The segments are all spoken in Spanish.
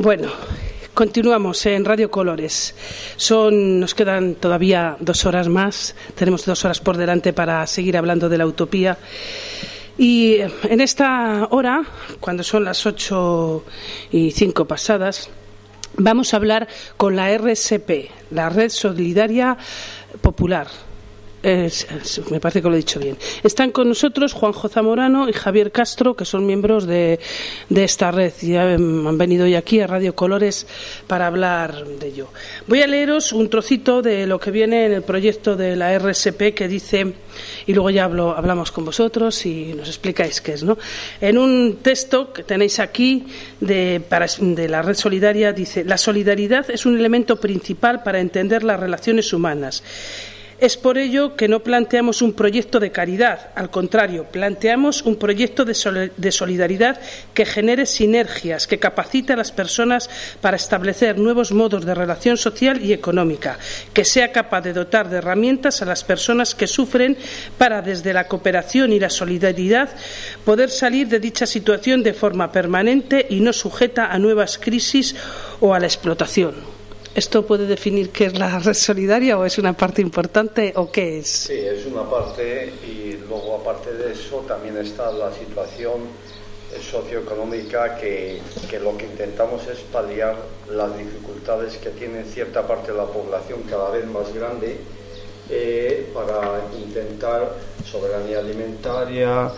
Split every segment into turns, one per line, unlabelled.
Bueno, continuamos en Radio Colores. Nos quedan todavía 2 horas más. Tenemos 2 horas por delante para seguir hablando de la utopía. Y en esta hora, cuando son las 8:05 pasadas, vamos a hablar con la RSP, la Red Solidaria Popular. Me parece que lo he dicho bien. Están con nosotros Juanjo Zamorano y Javier Castro, que son miembros de esta red. Ya han venido hoy aquí a Radio Colores para hablar de ello. Voy a leeros un trocito de lo que viene en el proyecto de la RSP, que dice, y luego ya hablamos con vosotros y nos explicáis qué es, ¿no? En un texto que tenéis aquí de la Red Solidaria, dice: la solidaridad es un elemento principal para entender las relaciones humanas. Es por ello que no planteamos un proyecto de caridad, al contrario, planteamos un proyecto de solidaridad que genere sinergias, que capacite a las personas para establecer nuevos modos de relación social y económica, que sea capaz de dotar de herramientas a las personas que sufren para, desde la cooperación y la solidaridad, poder salir de dicha situación de forma permanente y no sujeta a nuevas crisis o a la explotación. ¿Esto puede definir qué es la red solidaria o es una parte importante o qué es?
Sí, es una parte, y luego aparte de eso también está la situación socioeconómica que lo que intentamos es paliar las dificultades que tiene cierta parte de la población cada vez más grande para intentar soberanía alimentaria,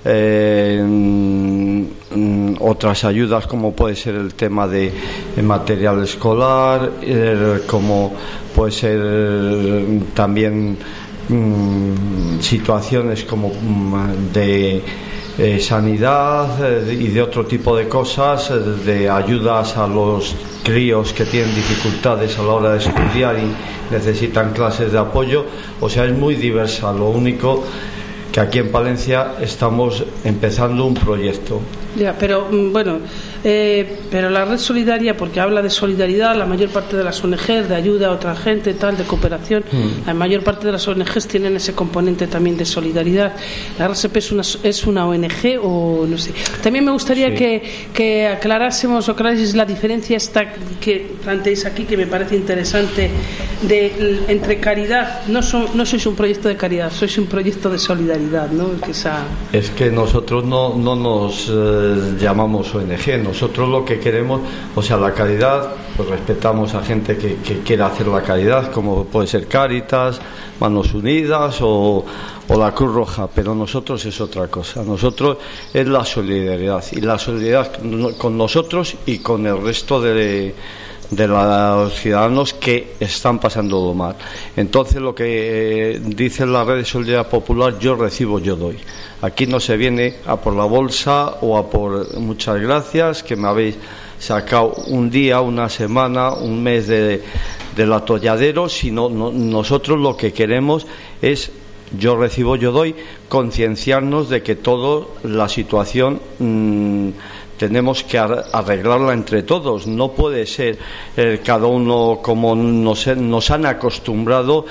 otras ayudas como puede ser el tema de material escolar, como puede ser también situaciones como de sanidad y de otro tipo de cosas, de ayudas a los críos que tienen dificultades a la hora de estudiar y necesitan clases de apoyo. O sea, es muy diversa. Lo único que aquí en Palencia estamos empezando un proyecto.
Ya, pero bueno, pero la red solidaria, porque habla de solidaridad, la mayor parte de las ONGs, de ayuda a otra gente, tal, de cooperación, la mayor parte de las ONGs tienen ese componente también de solidaridad. ¿La RSP es una ONG o no sé? También me gustaría que aclarásemos la diferencia esta que planteéis aquí, que me parece interesante, entre caridad. No sois un proyecto de caridad, sois un proyecto de solidaridad, ¿no?
Es que nosotros no nos llamamos ONG. Nosotros lo que queremos, o sea, la caridad, pues respetamos a gente que quiera hacer la caridad, como puede ser Cáritas, Manos Unidas o la Cruz Roja, pero nosotros es otra cosa. Nosotros es la solidaridad, y la solidaridad con nosotros y con el resto de los ciudadanos que están pasándolo mal. Entonces, lo que dice la Red de Solidaridad Popular: yo recibo, yo doy. Aquí no se viene a por la bolsa o a por muchas gracias que me habéis sacado un día, una semana, un mes del atolladero, sino nosotros lo que queremos es yo recibo, yo doy, concienciarnos de que toda la situación tenemos que arreglarla entre todos. No puede ser cada uno como nos han acostumbrado,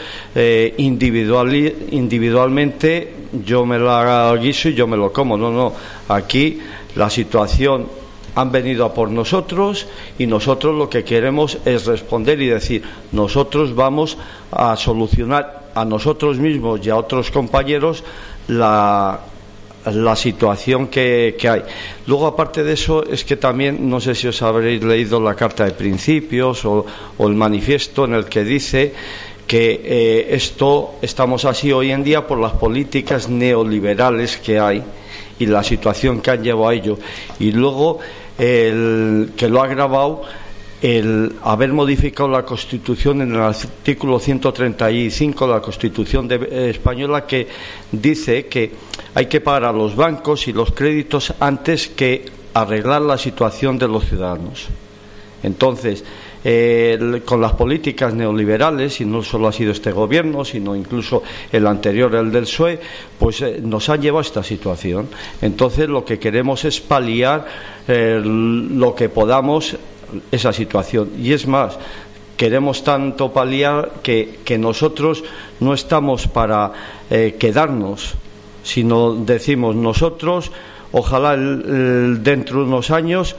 individualmente, yo me la guiso y yo me lo como. No, aquí la situación, han venido a por nosotros y nosotros lo que queremos es responder y decir: nosotros vamos a solucionar a nosotros mismos y a otros compañeros la situación que hay. Luego, aparte de eso, es que también, no sé si os habréis leído la Carta de Principios o el manifiesto, en el que dice que estamos así hoy en día por las políticas neoliberales que hay y la situación que han llevado a ello. Y luego, que lo ha agravado el haber modificado la Constitución en el artículo 135 de la Constitución española, que dice que hay que pagar a los bancos y los créditos antes que arreglar la situación de los ciudadanos. Entonces, con las políticas neoliberales, y no solo ha sido este gobierno, sino incluso el anterior, el del PSOE, pues nos han llevado a esta situación. Entonces, lo que queremos es paliar lo que podamos esa situación. Y es más, queremos tanto paliar que nosotros no estamos para quedarnos, sino decimos nosotros, ojalá dentro de unos años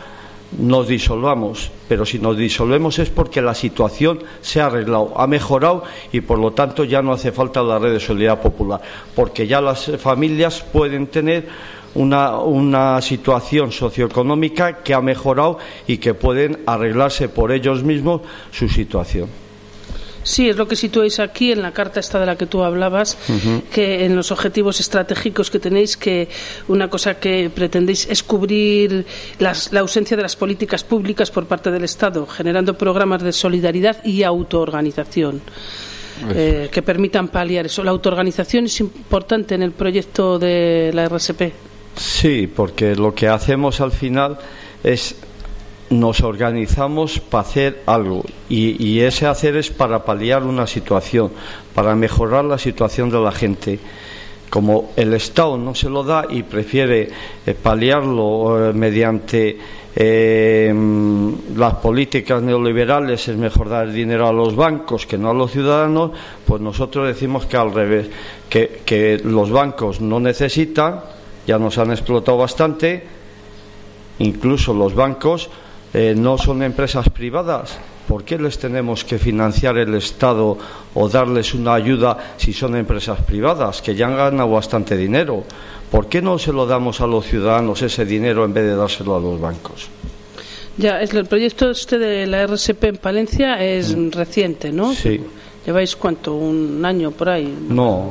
nos disolvamos, pero si nos disolvemos es porque la situación se ha arreglado, ha mejorado y por lo tanto ya no hace falta la red de solidaridad popular, porque ya las familias pueden tener una situación socioeconómica que ha mejorado y que pueden arreglarse por ellos mismos su situación.
Sí, es lo que situáis aquí en la carta esta de la que tú hablabas, que en los objetivos estratégicos que tenéis, que una cosa que pretendéis es cubrir la ausencia de las políticas públicas por parte del Estado, generando programas de solidaridad y autoorganización que permitan paliar eso. ¿La autoorganización es importante en el proyecto de la RSP?
Sí, porque lo que hacemos al final es nos organizamos para hacer algo y ese hacer es para paliar una situación, para mejorar la situación de la gente. Como el Estado no se lo da y prefiere paliarlo mediante las políticas neoliberales, es mejor dar dinero a los bancos que no a los ciudadanos, pues nosotros decimos que al revés, que los bancos no necesitan, ya nos han explotado bastante, incluso los bancos no son empresas privadas. ¿Por qué les tenemos que financiar el Estado o darles una ayuda si son empresas privadas que ya han ganado bastante dinero? ¿Por qué no se lo damos a los ciudadanos ese dinero en vez de dárselo a los bancos?
Ya, el proyecto este de la RSP en Palencia es reciente, ¿no?
Sí.
¿Lleváis cuánto? ¿Un año por ahí?
No,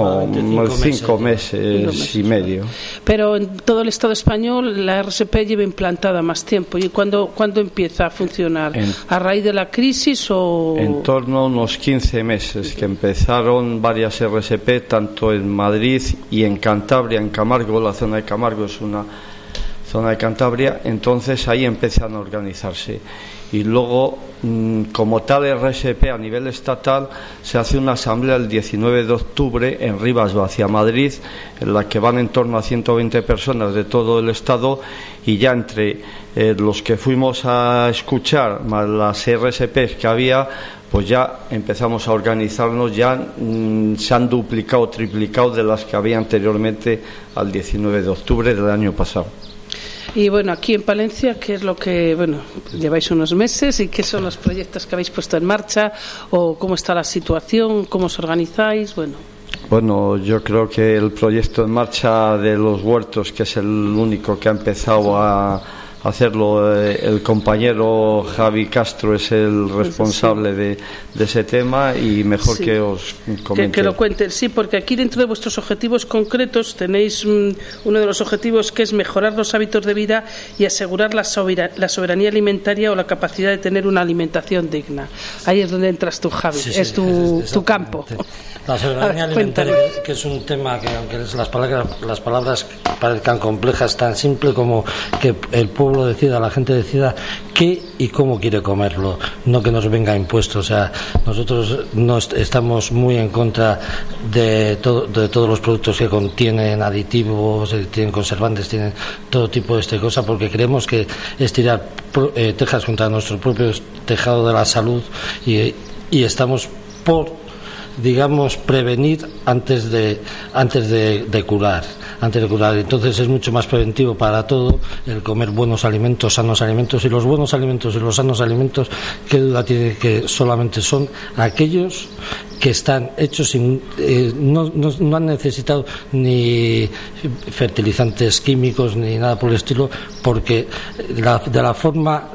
5 meses y medio.
Pero en todo el Estado español la RSP lleva implantada más tiempo. ¿Y cuándo empieza a funcionar? ¿A raíz de la crisis o...?
En torno a unos 15 meses, que empezaron varias RSP, tanto en Madrid y en Cantabria, en Camargo. La zona de Camargo es una zona de Cantabria. Entonces ahí empiezan a organizarse. Y luego, como tal RSP a nivel estatal, se hace una asamblea el 19 de octubre en Rivas, hacia Madrid, en la que van en torno a 120 personas de todo el Estado, y ya entre los que fuimos a escuchar, más las RSPs que había, pues ya empezamos a organizarnos, ya se han duplicado, triplicado de las que había anteriormente al 19 de octubre del año pasado.
Y bueno, aquí en Palencia, ¿qué es lo que, lleváis unos meses y qué son los proyectos que habéis puesto en marcha o cómo está la situación, cómo os organizáis? Bueno,
yo creo que el proyecto en marcha de los huertos, que es el único que ha empezado a hacerlo, el compañero Javi Castro es el responsable de ese tema y mejor sí, que os comente.
Que lo cuente, sí, porque aquí dentro de vuestros objetivos concretos tenéis uno de los objetivos que es mejorar los hábitos de vida y asegurar la soberanía alimentaria o la capacidad de tener una alimentación digna. Ahí es donde entras tú, Javi, sí, es tu campo.
La soberanía alimentaria, que es un tema que, aunque las palabras parezcan complejas, tan simple como que el pueblo decida, la gente decida qué y cómo quiere comerlo, no que nos venga impuesto. O sea, nosotros estamos muy en contra de todos los productos que contienen aditivos, tienen conservantes, tienen todo tipo de cosas, porque creemos que es tirar tejas contra nuestro propio tejado de la salud y estamos por, digamos, prevenir antes de curar. Entonces es mucho más preventivo para todo el comer buenos alimentos, sanos alimentos, y los buenos alimentos y los sanos alimentos, qué duda tiene que solamente son aquellos que están hechos sin, no han necesitado ni fertilizantes químicos ni nada por el estilo, porque de la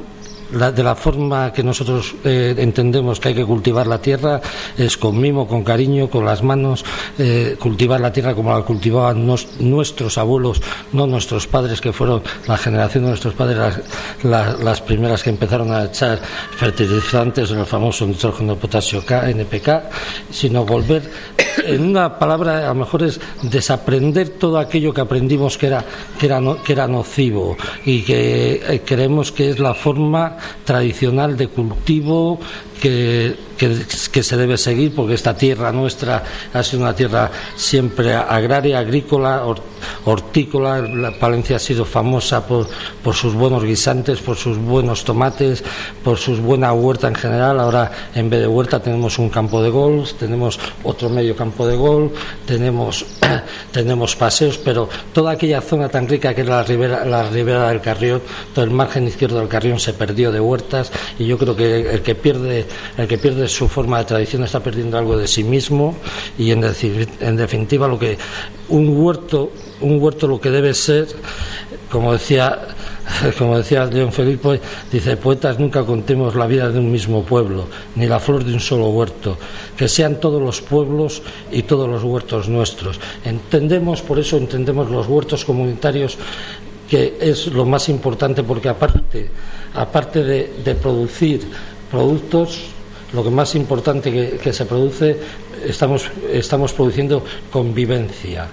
forma que nosotros entendemos que hay que cultivar la tierra es con mimo, con cariño, con las manos, cultivar la tierra como la cultivaban nuestros abuelos, no nuestros padres, que fueron la generación de nuestros padres las primeras que empezaron a echar fertilizantes, el famoso nitrógeno, potasio K, NPK, sino volver, en una palabra a lo mejor es desaprender todo aquello que aprendimos que era nocivo y que creemos que es la forma tradicional de cultivo que se debe seguir, porque esta tierra nuestra ha sido una tierra siempre agraria, agrícola, hortícola. Palencia ha sido famosa por sus buenos guisantes, por sus buenos tomates, por su buena huerta en general. Ahora, en vez de huerta, tenemos un campo de golf, tenemos otro medio campo de golf, tenemos paseos, pero toda aquella zona tan rica que era la ribera del Carrión, todo el margen izquierdo del Carrión se perdió de huertas, y yo creo que el que pierde su forma de tradición está perdiendo algo de sí mismo. Y en definitiva, lo que un huerto lo que debe ser, como decía León Felipe, dice: poetas, nunca contemos la vida de un mismo pueblo, ni la flor de un solo huerto, que sean todos los pueblos y todos los huertos nuestros. Por eso entendemos los huertos comunitarios, que es lo más importante, porque aparte de producir productos, lo que más importante que se produce, estamos produciendo convivencia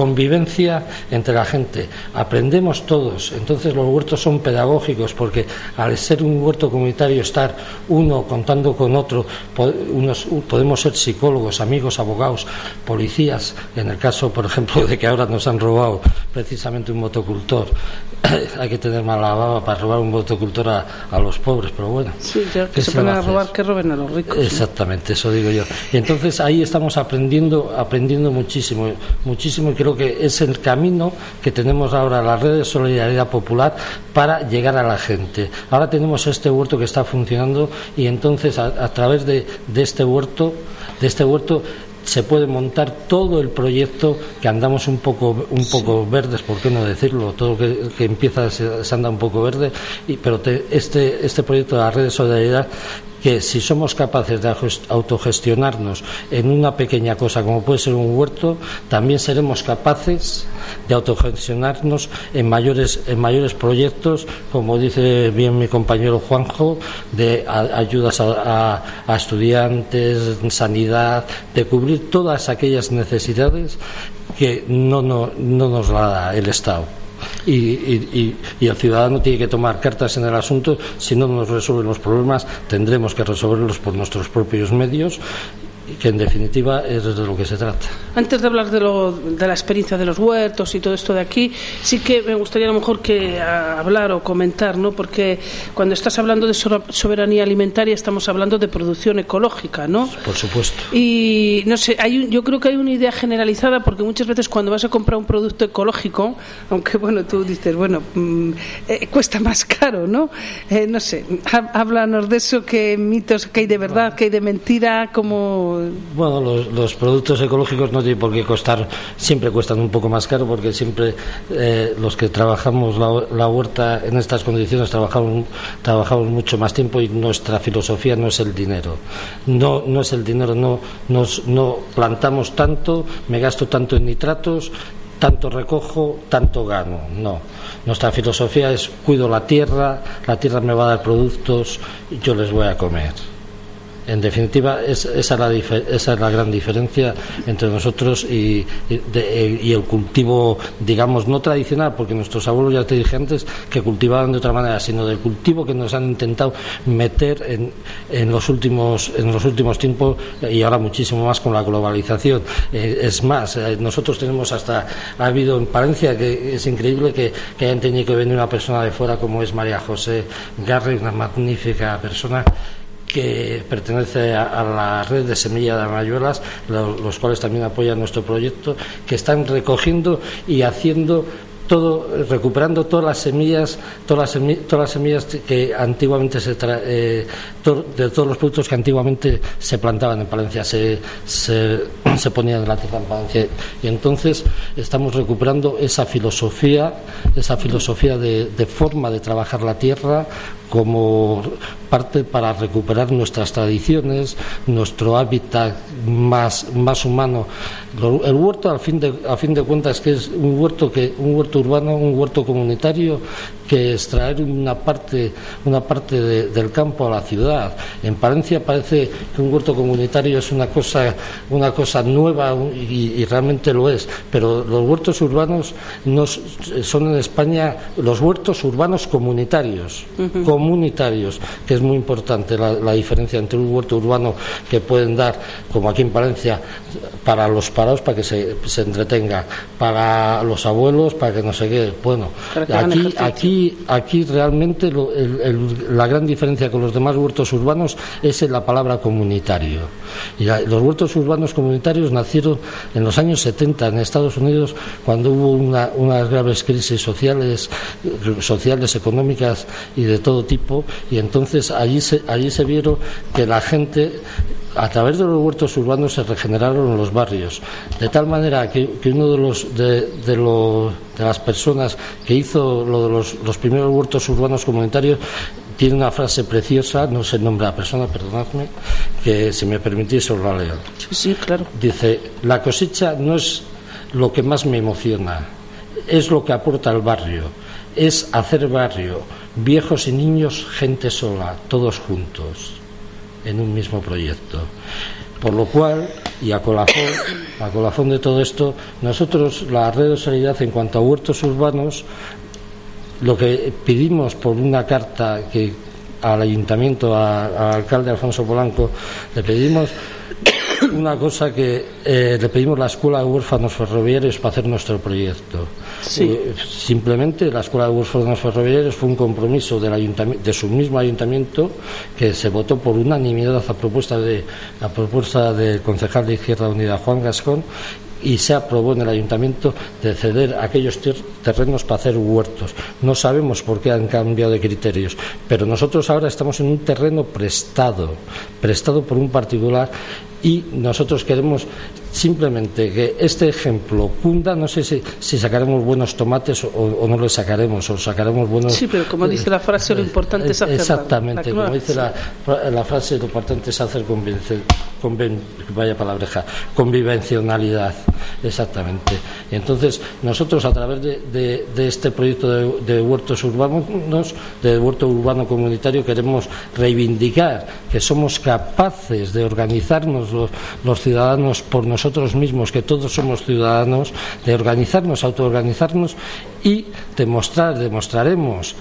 entre la gente. Aprendemos todos. Entonces los huertos son pedagógicos, porque al ser un huerto comunitario, estar uno contando con otro, podemos ser psicólogos, amigos, abogados, policías. En el caso, por ejemplo, de que ahora nos han robado precisamente un motocultor, hay que tener mala baba para robar un motocultor a los pobres, pero bueno.
Sí, ya que se ponen a robar, que roben a los ricos.
Exactamente, ¿no? Eso digo yo. Y entonces ahí estamos aprendiendo muchísimo, y creo que es el camino que tenemos ahora, la red de solidaridad popular, para llegar a la gente. Ahora tenemos este huerto que está funcionando, y entonces a través de este huerto se puede montar todo el proyecto, que andamos un poco verdes, ¿por qué no decirlo? Todo que empieza se anda un poco verde, pero este proyecto de la red de solidaridad, que si somos capaces de autogestionarnos en una pequeña cosa como puede ser un huerto, también seremos capaces de autogestionarnos en mayores proyectos, como dice bien mi compañero Juanjo, de ayudas a estudiantes, sanidad, de cubrir todas aquellas necesidades que no nos la da el Estado. Y el ciudadano tiene que tomar cartas en el asunto. Si no nos resuelven los problemas, tendremos que resolverlos por nuestros propios medios, que en definitiva es de lo que se trata.
Antes de hablar de la experiencia de los huertos y todo esto de aquí, sí que me gustaría a lo mejor que hablar o comentar, ¿no? Porque cuando estás hablando de soberanía alimentaria, estamos hablando de producción ecológica, ¿no?
Por supuesto.
Y no sé, yo creo que hay una idea generalizada, porque muchas veces cuando vas a comprar un producto ecológico, aunque bueno, tú dices, bueno, cuesta más caro, ¿no? No sé, háblanos de eso, qué mitos, qué hay de verdad, qué hay de mentira, cómo...
Bueno, los productos ecológicos no tienen por qué costar, siempre cuestan un poco más caro, porque siempre los que trabajamos la huerta en estas condiciones trabajamos mucho más tiempo, y nuestra filosofía no es el dinero. No es el dinero, no plantamos tanto, me gasto tanto en nitratos, tanto recojo, tanto gano. No. Nuestra filosofía es: cuido la tierra me va a dar productos y yo les voy a comer. En definitiva, esa es la gran diferencia entre nosotros y el cultivo, digamos, no tradicional, porque nuestros abuelos, ya te dije antes, que cultivaban de otra manera, sino del cultivo que nos han intentado meter en los últimos tiempos, y ahora muchísimo más con la globalización. Es más, nosotros tenemos ha habido en Palencia, que es increíble que hayan tenido que venir una persona de fuera, como es María José Garri, una magnífica persona que pertenece a la red de Semilla de Amayuelas, los cuales también apoyan nuestro proyecto, que están recogiendo y haciendo todo, recuperando todas las semillas que antiguamente de todos los productos que antiguamente se plantaban en Palencia, se ponían en la tierra en Palencia, y entonces estamos recuperando esa filosofía de forma de trabajar la tierra, como parte para recuperar nuestras tradiciones, nuestro hábitat más humano. El huerto, al fin de cuentas, que es un huerto urbano, un huerto comunitario, que extraer una parte del campo a la ciudad. En Palencia parece que un huerto comunitario es una cosa nueva y realmente lo es, pero los huertos urbanos son en España los huertos urbanos comunitarios, que es muy importante la diferencia entre un huerto urbano que pueden dar, como aquí en Palencia, para los parados, para que se entretenga, para los abuelos, para que no sé qué. Bueno, aquí realmente la gran diferencia con los demás huertos urbanos es en la palabra comunitario. Y los huertos urbanos comunitarios nacieron en los años 70 en Estados Unidos, cuando hubo unas graves crisis sociales, económicas y de todo tipo, y entonces allí se vieron que la gente, a través de los huertos urbanos, se regeneraron los barrios, de tal manera que uno de las personas que hizo lo de los primeros huertos urbanos comunitarios tiene una frase preciosa, no sé el nombre de la persona, perdonadme, que si me permitís os la leo.
Sí, claro.
Dice: la cosecha no es lo que más me emociona, es lo que aporta al barrio, es hacer barrio, viejos y niños, gente sola, todos juntos en un mismo proyecto. Por lo cual, y a colafón de todo esto, nosotros, la Red de Solidaridad, en cuanto a huertos urbanos, lo que pedimos por una carta que al ayuntamiento, al alcalde Alfonso Polanco, le pedimos una cosa, que le pedimos la Escuela de Huérfanos Ferroviarios para hacer nuestro proyecto.
Sí.
Simplemente la Escuela de Huérfanos Ferroviarios fue un compromiso de su mismo ayuntamiento, que se votó por unanimidad a propuesta del concejal de Izquierda Unida, Juan Gascón, y se aprobó en el ayuntamiento de ceder aquellos terrenos para hacer huertos. No sabemos por qué han cambiado de criterios, pero nosotros ahora estamos en un terreno prestado por un particular, y nosotros queremos simplemente que este ejemplo cunda. No sé si sacaremos buenos tomates o no les sacaremos, o sacaremos buenos...
Sí, pero como dice la frase, lo importante es hacer.
Exactamente, como dice la frase, lo importante es hacer convivencionalidad. Exactamente. Y entonces nosotros, a través de este proyecto de huertos urbanos, de huerto urbano comunitario, queremos reivindicar que somos capaces de organizarnos los ciudadanos por nosotros mismos, que todos somos ciudadanos, de organizarnos, autoorganizarnos, y demostraremos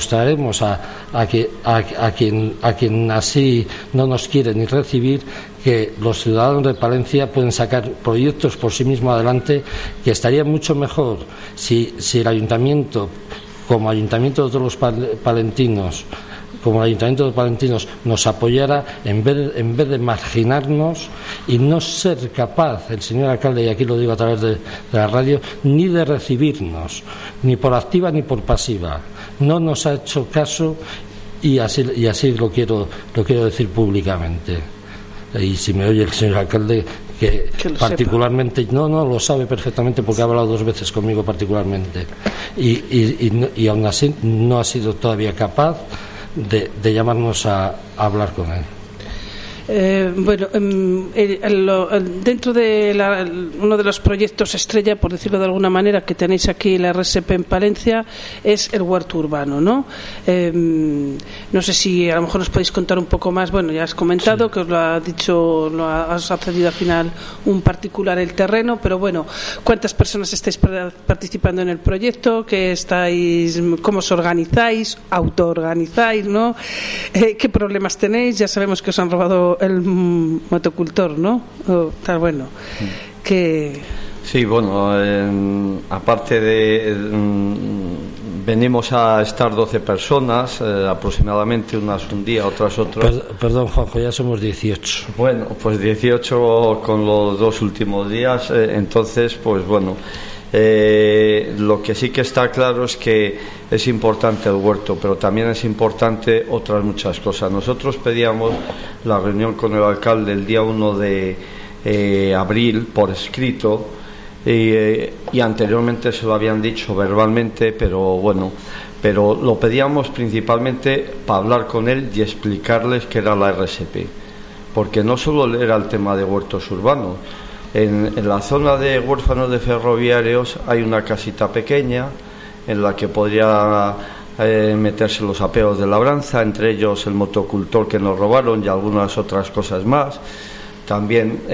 a quien así no nos quiere ni recibir, que los ciudadanos de Palencia pueden sacar proyectos por sí mismos adelante, que estaría mucho mejor si el ayuntamiento, como ayuntamiento de todos los palentinos, nos apoyara, en vez de marginarnos y no ser capaz, el señor alcalde, y aquí lo digo a través de la radio, ni de recibirnos, ni por activa ni por pasiva. No nos ha hecho caso, y así lo quiero decir públicamente. Y si me oye el señor alcalde, que particularmente sepa. No lo sabe perfectamente, porque ha hablado 2 veces conmigo particularmente, y aún así no ha sido todavía capaz de llamarnos a hablar con él.
Bueno, dentro de uno de los proyectos estrella, por decirlo de alguna manera, que tenéis aquí en la RSP en Palencia, es el huerto urbano, ¿no? No sé si a lo mejor nos podéis contar un poco más. Bueno, ya has comentado, sí, que os lo ha dicho, os ha cedido al final un particular el terreno, pero bueno, ¿cuántas personas estáis participando en el proyecto? ¿Cómo os organizáis? ¿Autoorganizáis, no? ¿Qué problemas tenéis? Ya sabemos que os han robado el motocultor, ¿no? Está bueno.
Sí, bueno, aparte venimos a estar 12 personas, aproximadamente, unas un día, otras otro.
Perdón, Juanjo, ya somos 18.
Bueno, pues 18 con los 2 últimos días, entonces, pues bueno. Lo que sí que está claro es que es importante el huerto, pero también es importante otras muchas cosas. Nosotros pedíamos la reunión con el alcalde el día 1 de abril por escrito, y anteriormente se lo habían dicho verbalmente, pero lo pedíamos principalmente para hablar con él y explicarles qué era la RSP, porque no solo era el tema de huertos urbanos. En la zona de huérfanos de ferroviarios hay una casita pequeña en la que podría meterse los apeos de labranza, entre ellos el motocultor que nos robaron y algunas otras cosas más. También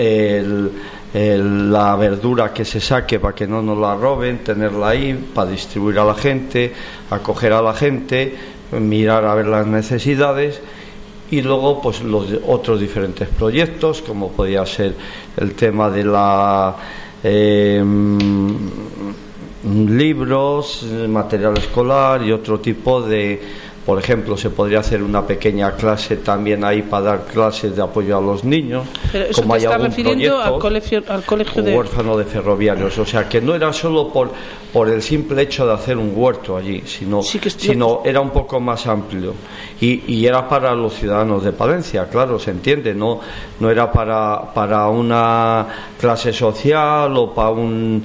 la verdura que se saque para que no nos la roben, tenerla ahí para distribuir a la gente, acoger a la gente, mirar a ver las necesidades. Y luego pues los otros diferentes proyectos, como podía ser el tema de la libros, material escolar y otro tipo de, por ejemplo, se podría hacer una pequeña clase también ahí para dar clases de apoyo a los niños.
Pero eso como te está refiriendo al colegio de
huérfano de ferroviarios, o sea que no era solo por el simple hecho de hacer un huerto allí, sino era un poco más amplio y era para los ciudadanos de Palencia, claro, se entiende, no era para una clase social o para un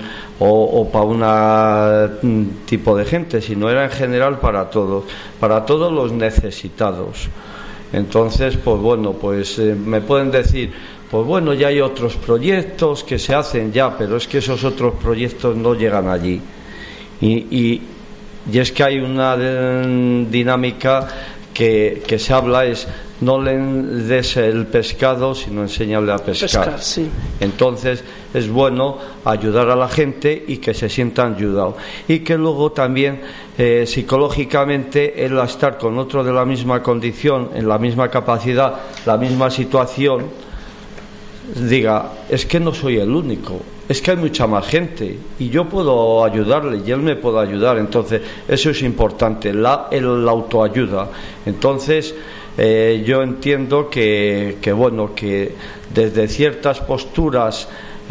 tipo de gente, sino era en general para todos los necesitados. Entonces, pues bueno, pues me pueden decir, pues bueno, ya hay otros proyectos que se hacen ya, pero es que esos otros proyectos no llegan allí. Y es que hay una dinámica que se habla, es no le des el pescado, sino enséñale a pescar.
Sí.
Entonces es bueno ayudar a la gente y que se sientan ayudados. Y que luego también psicológicamente el estar con otro de la misma condición, en la misma capacidad, la misma situación, diga, es que no soy el único, es que hay mucha más gente y yo puedo ayudarle y él me puede ayudar. Entonces eso es importante, la autoayuda. Entonces yo entiendo que bueno, que desde ciertas posturas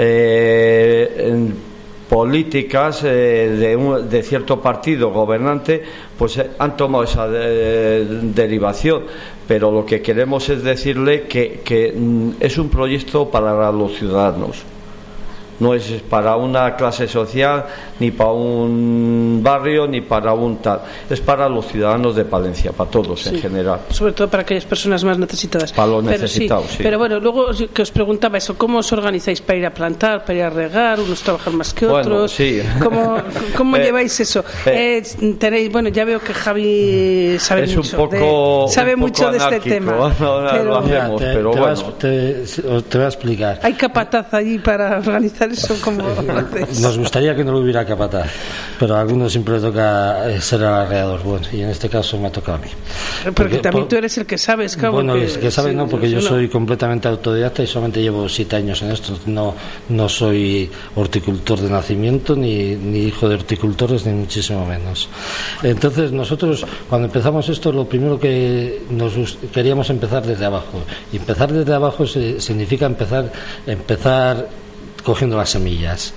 políticas de cierto partido gobernante pues han tomado esa derivación, pero lo que queremos es decirle que es un proyecto para los ciudadanos. No es para una clase social, ni para un barrio, ni para un tal. Es para los ciudadanos de Palencia, para todos en general.
Sobre todo para aquellas personas más necesitadas.
Para los necesitados, sí.
Pero bueno, luego que os preguntaba eso, ¿cómo os organizáis para ir a plantar, para ir a regar? ¿Unos trabajan más que otros?
Bueno, sí.
¿Cómo lleváis eso? Tenéis, bueno, ya veo que Javi sabe
es
mucho.
Sabe
mucho de este tema.
Lo hacemos, pero bueno.
Te voy a explicar.
¿Hay capataz allí para organizar eso? ¿Cómo
Nos gustaría que no lo hubiera capataz, pero a algunos siempre le toca ser el arreador. Bueno, y en este caso me ha tocado a mí.
Porque también tú eres el que sabes, claro.
Bueno, el que sabe no, porque yo soy completamente autodidacta y solamente llevo 7 años en esto. No soy horticultor de nacimiento, ni hijo de horticultores, ni muchísimo menos. Entonces nosotros, cuando empezamos esto, lo primero que queríamos empezar desde abajo. Y empezar desde abajo significa empezar cogiendo las semillas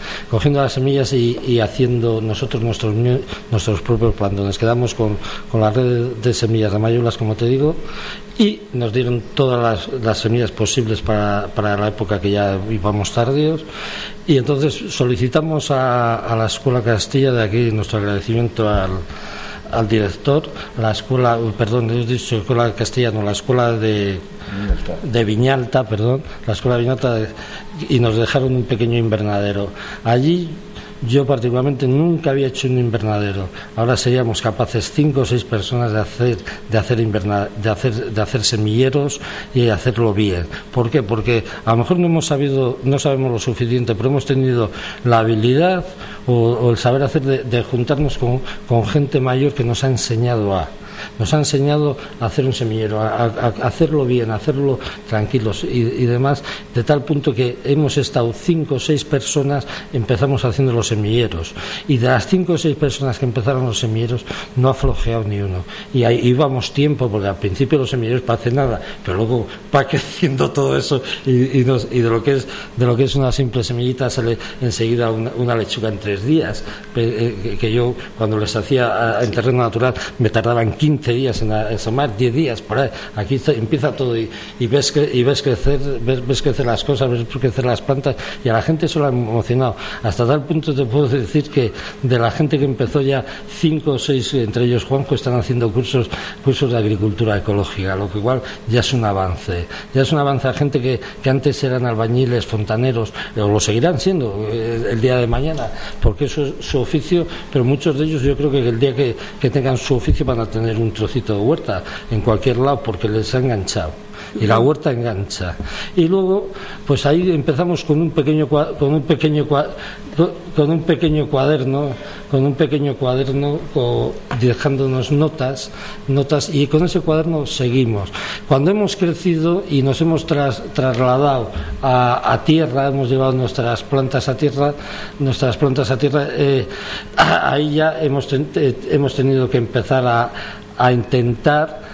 y haciendo nosotros nuestros propios plantones. Quedamos con la red de semillas de Mayuelas, como te digo, y nos dieron todas las semillas posibles para la época que ya íbamos tardíos, y entonces solicitamos a la Escuela Castilla de aquí nuestro agradecimiento al director, la escuela castellana, la escuela de Viñalta, la escuela de Viñalta, y nos dejaron un pequeño invernadero. Allí yo particularmente nunca había hecho un invernadero. Ahora seríamos capaces 5 o 6 personas de hacer semilleros y hacerlo bien. ¿Por qué? Porque a lo mejor no sabemos lo suficiente, pero hemos tenido la habilidad o el saber hacer de juntarnos con gente mayor que nos ha enseñado a hacer un semillero, a hacerlo bien, a hacerlo tranquilos y demás, de tal punto que hemos estado 5 o 6 personas, empezamos haciendo los semilleros, y de las 5 o 6 personas que empezaron los semilleros no ha flojeado ni uno, y ahí íbamos tiempo, porque al principio los semilleros parecen nada, pero luego va creciendo todo eso y de lo que es una simple semillita sale enseguida una lechuga en 3 días, que yo cuando les hacía en terreno natural me tardaban 15 15 días en asomar, 10 días por ahí. Aquí empieza todo y ves crecer las cosas, ves crecer las plantas, y a la gente eso lo ha emocionado. Hasta tal punto te puedo decir que de la gente que empezó, ya 5 o 6, entre ellos Juanjo, están haciendo cursos de agricultura ecológica, lo que igual ya es un avance. Ya es un avance a gente que antes eran albañiles, fontaneros, o lo seguirán siendo el día de mañana, porque eso es su oficio, pero muchos de ellos yo creo que el día que tengan su oficio van a tener un trocito de huerta en cualquier lado, porque les ha enganchado. Y la huerta engancha. Y luego, pues ahí empezamos con un pequeño cuaderno dejándonos notas, y con ese cuaderno seguimos. Cuando hemos crecido y nos hemos trasladado a tierra, hemos llevado nuestras plantas a tierra, ahí ya hemos tenido que empezar a intentar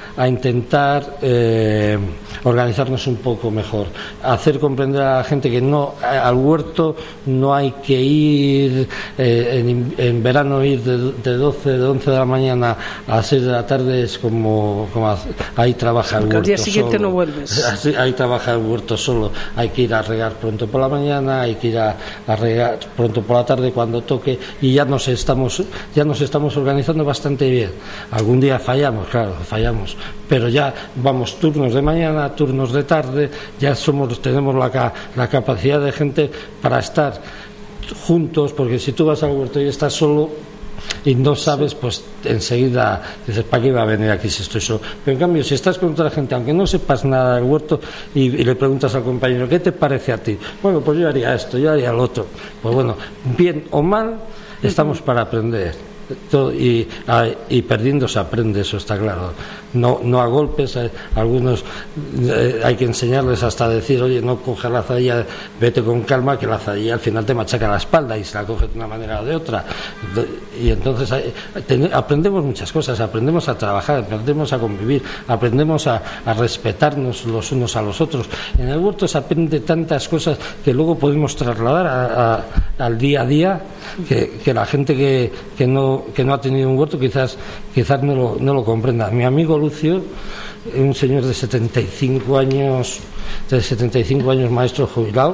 organizarnos un poco mejor, hacer comprender a la gente que al huerto no hay que ir en verano, ir de 11 de la mañana a 6 de la tarde, es como ahí trabaja el huerto. Al
día siguiente
solo.
No vuelves.
Ahí trabaja el huerto solo. Hay que ir a regar pronto por la mañana, hay que ir a regar pronto por la tarde cuando toque, y ya nos estamos organizando bastante bien. Algún día fallamos, pero ya vamos turnos de mañana, turnos de tarde, ya tenemos la capacidad de gente para estar juntos, porque si tú vas al huerto y estás solo y no sabes, pues enseguida dices, ¿para qué iba a venir aquí si estoy solo? Pero en cambio, si estás con otra gente, aunque no sepas nada del huerto, y le preguntas al compañero, ¿qué te parece a ti? Bueno, pues yo haría esto, yo haría lo otro. Pues bueno, bien o mal, estamos para aprender. Y perdiendo se aprende, eso está claro. No a golpes. Algunos hay que enseñarles hasta decir, oye, no coges la azadilla, vete con calma, que la azadilla al final te machaca la espalda y se la coges de una manera o de otra. Y entonces aprendemos muchas cosas, aprendemos a trabajar, aprendemos a convivir, aprendemos a respetarnos los unos a los otros. En el huerto se aprende tantas cosas que luego podemos trasladar al día a día, que la gente que no ha tenido un huerto quizás no lo comprenda. Mi amigo Lucio, un señor de 75 años, maestro jubilado,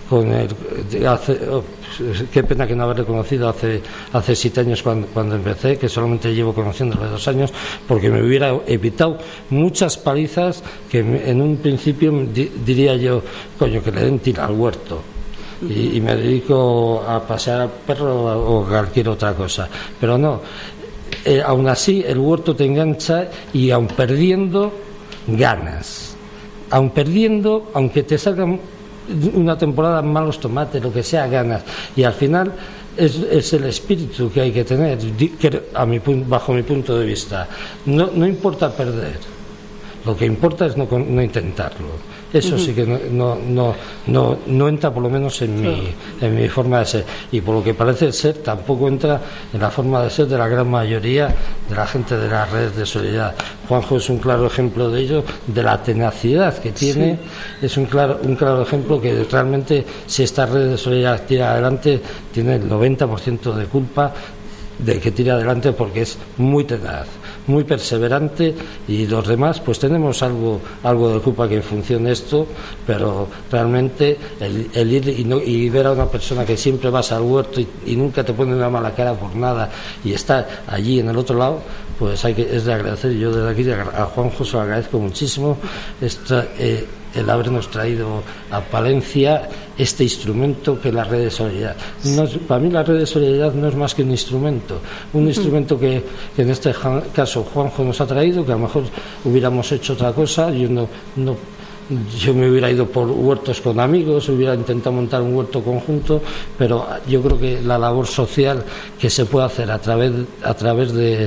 qué pena que no haberle conocido hace 7 años cuando empecé, que solamente llevo conociéndolo 2 años, porque me hubiera evitado muchas palizas que en un principio diría yo, coño, que le den tira al huerto. Y me dedico a pasear al perro o cualquier otra cosa, pero no. Aún así el huerto te engancha, y aun perdiendo ganas, aunque te salgan una temporada malos tomates, lo que sea, ganas, y al final es el espíritu que hay que tener, bajo mi punto de vista. No importa perder, lo que importa es no intentarlo. Eso sí que no entra, por lo menos en mi forma de ser, y por lo que parece ser tampoco entra en la forma de ser de la gran mayoría de la gente de las redes de solidaridad. Juanjo es un claro ejemplo de ello, de la tenacidad que tiene. Sí. Es un claro ejemplo que realmente, si esta red de solidaridad tira adelante, tiene el 90% de culpa de que tire adelante, porque es muy tenaz, muy perseverante, y los demás pues tenemos algo de culpa que funcione esto, pero realmente el ir y ver a una persona que siempre vas al huerto y nunca te pone una mala cara por nada, y estar allí en el otro lado, pues es de agradecer. Yo desde aquí a Juanjo se lo agradezco muchísimo el habernos traído a Palencia este instrumento que es la red de solidaridad. Para mí la red de solidaridad no es más que un instrumento que en este caso Juanjo nos ha traído, que a lo mejor hubiéramos hecho otra cosa. Yo me hubiera ido por huertos con amigos, hubiera intentado montar un huerto conjunto, pero yo creo que la labor social que se puede hacer a través de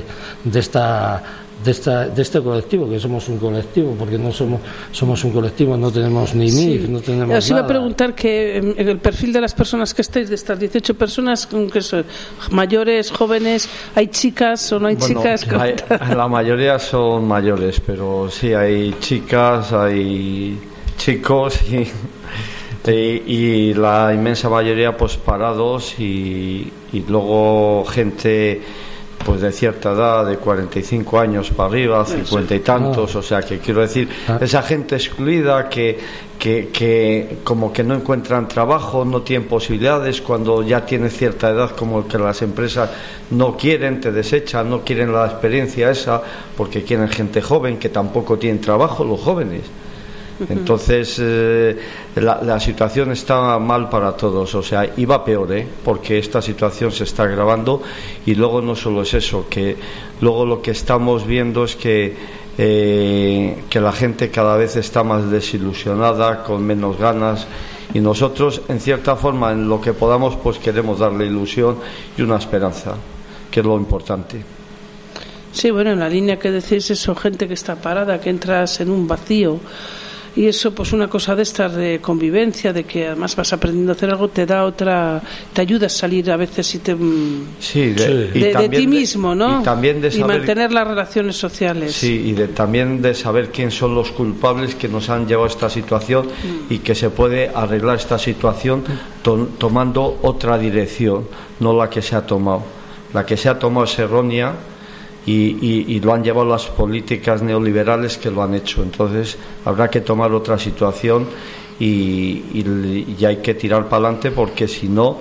este colectivo, que somos un colectivo, porque no somos un colectivo, no tenemos ni NIF, no tenemos nada.
Os iba a preguntar que el perfil de las personas que estáis, de estas 18 personas, ¿qué son? ¿Mayores, jóvenes? ¿Hay chicas o no hay chicas?
La mayoría son mayores, pero sí hay chicas, hay chicos y la inmensa mayoría pues parados, y luego gente pues de cierta edad, de 45 años para arriba, 50 y tantos, o sea, que quiero decir, esa gente excluida que como que no encuentran trabajo, no tienen posibilidades, cuando ya tienen cierta edad, como que las empresas no quieren, te desechan, no quieren la experiencia esa, porque quieren gente joven que tampoco tienen trabajo, los jóvenes. Entonces la situación está mal para todos, o sea, y va peor, porque esta situación se está agravando. Y luego no solo es eso, que luego lo que estamos viendo es que la gente cada vez está más desilusionada, con menos ganas, y nosotros en cierta forma en lo que podamos pues queremos darle ilusión y una esperanza, que es lo importante.
Sí, bueno, en la línea que decís, eso, gente que está parada, que entras en un vacío. Y eso, pues una cosa de estas de convivencia, de que además vas aprendiendo a hacer algo, te da otra, te ayuda a salir a veces y de ti mismo, ¿no?
Y también de saber,
y mantener las relaciones sociales.
Sí, y también de saber quién son los culpables que nos han llevado a esta situación y que se puede arreglar esta situación tomando otra dirección, no la que se ha tomado. La que se ha tomado es errónea. Y lo han llevado las políticas neoliberales que lo han hecho. Entonces habrá que tomar otra situación y hay que tirar para adelante, porque si no,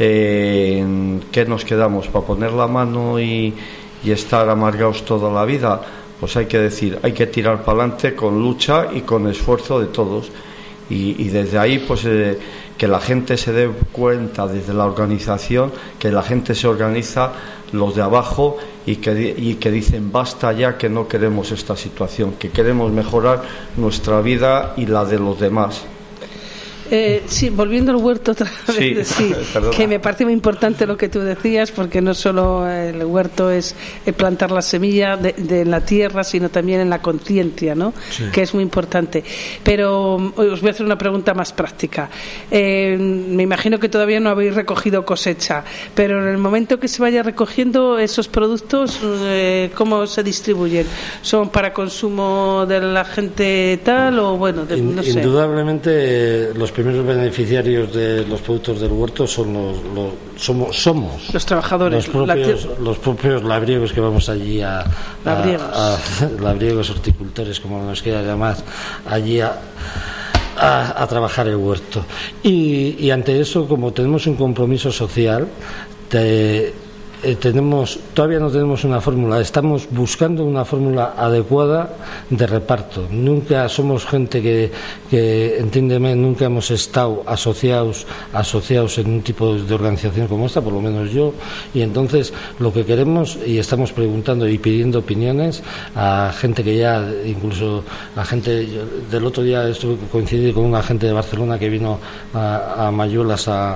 ¿qué nos quedamos? ¿Para poner la mano y estar amargados toda la vida? Pues hay que decir, hay que tirar para adelante con lucha y con esfuerzo de todos. Y desde ahí, pues que la gente se dé cuenta, desde la organización, que la gente se organiza, los de abajo, y que dicen basta ya, que no queremos esta situación, que queremos mejorar nuestra vida y la de los demás.
Sí, volviendo al huerto otra vez, sí, que me parece muy importante lo que tú decías, porque no solo el huerto es plantar la semilla de la tierra, sino también en la conciencia, ¿no? Sí. Que es muy importante. Pero os voy a hacer una pregunta más práctica. Me imagino que todavía no habéis recogido cosecha, pero en el momento que se vaya recogiendo esos productos, ¿cómo se distribuyen? ¿Son para consumo de la gente tal o bueno, no sé?
Indudablemente los primeros beneficiarios de los productos del huerto somos
los trabajadores,
los propios labriegos que vamos allí labriegos, horticultores, como nos quiera llamar, allí a trabajar el huerto. Y ante eso, como tenemos un compromiso social, todavía no tenemos una fórmula, estamos buscando una fórmula adecuada de reparto. Nunca somos gente que entiéndeme, nunca hemos estado asociados en un tipo de organización como esta, por lo menos yo, y entonces lo que queremos, y estamos preguntando y pidiendo opiniones a gente que ya, incluso la gente del otro día coincidí con una gente de Barcelona que vino a Mayuelas a